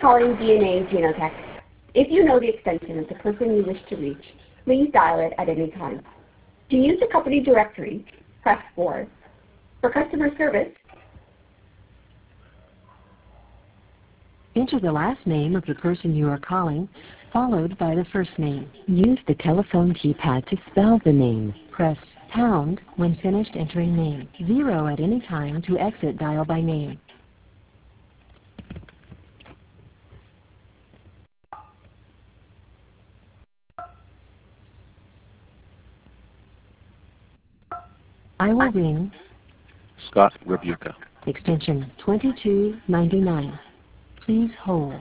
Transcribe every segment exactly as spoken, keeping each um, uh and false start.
calling D N A Genotech. If you know the extension of the person you wish to reach, please dial it at any time. To use the company directory, press four. For customer service, enter the last name of the person you are calling, followed by the first name. Use the telephone keypad to spell the name. Press pound when finished entering name. Zero at any time to exit dial by name. I will ring Scott Rebuka. Extension twenty-two ninety-nine. Please hold.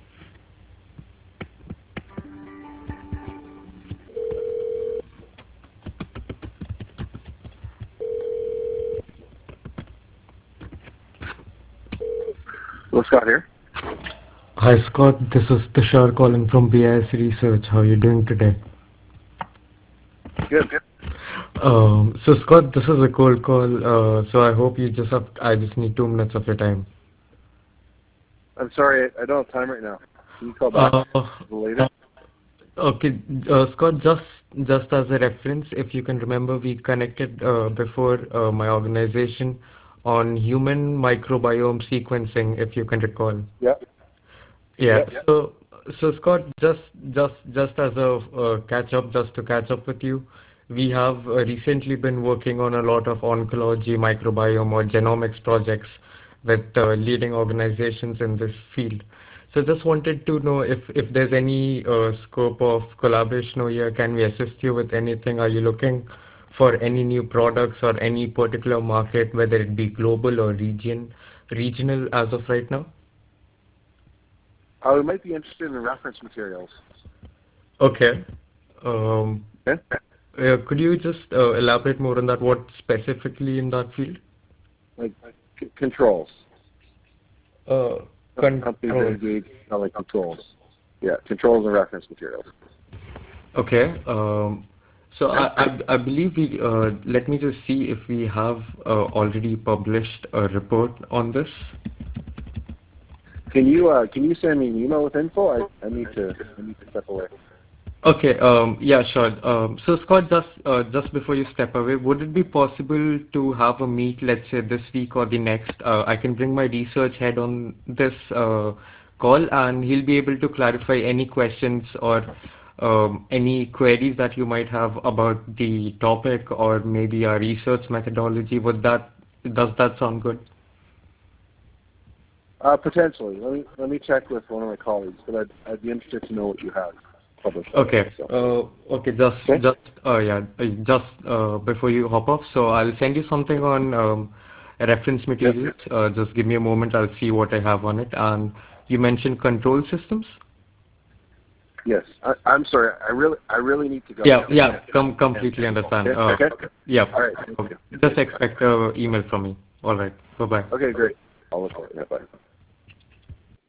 Hello, Scott here. Hi Scott, this is Tushar calling from B I S Research. How are you doing today? Good, good. Um, so Scott, this is a cold call. Uh, so I hope you just have. I just need two minutes of your time. I'm sorry, I don't have time right now. Can you call back Uh, later? okay, uh, Scott. Just just as a reference, if you can remember, we connected uh, before uh, my organization on human microbiome sequencing. If you can recall. Yeah. Yeah. Yeah. So so Scott, just just just as a uh, catch up, just to catch up with you. We have uh, recently been working on a lot of oncology, microbiome, or genomics projects with uh, leading organizations in this field. So just wanted to know if, if there's any uh, scope of collaboration over here. Can we assist you with anything? Are you looking for any new products or any particular market, whether it be global or region, regional as of right now? Uh, we might be interested in the reference materials. Okay. Um, Okay. uh, could you just uh, elaborate more on that? What specifically in that field? Like c- controls. Uh, Companies that control. engage uh, like controls. Yeah, controls and reference materials. Okay. Um, so I, I, I believe we, uh, let me just see if we have uh, already published a report on this. Can you uh, can you send me an email with info? I, I need to I need to step away. Okay. Um, yeah, sure. Um, so Scott, just uh, just before you step away, would it be possible to have a meet, let's say this week or the next? Uh, I can bring my research head on this uh, call, and he'll be able to clarify any questions or um, any queries that you might have about the topic or maybe our research methodology. Would that does that sound good? Uh, potentially. Let me let me check with one of my colleagues, but I'd I'd be interested to know what you have published. Okay. So. Uh, okay. Just, Okay. just, uh, yeah. uh, Just uh, before you hop off, so I'll send you something on um, reference materials. Yep. Uh, just give me a moment. I'll see what I have on it. And you mentioned control systems. Yes. I, I'm sorry. I really I really need to go. Yeah. Yeah. Com- completely understand. Okay. Uh, Okay. yeah. All right. Thank you. Just expect an email from me. All right. Bye bye. Okay. Great. I'll look for it. Yeah, bye.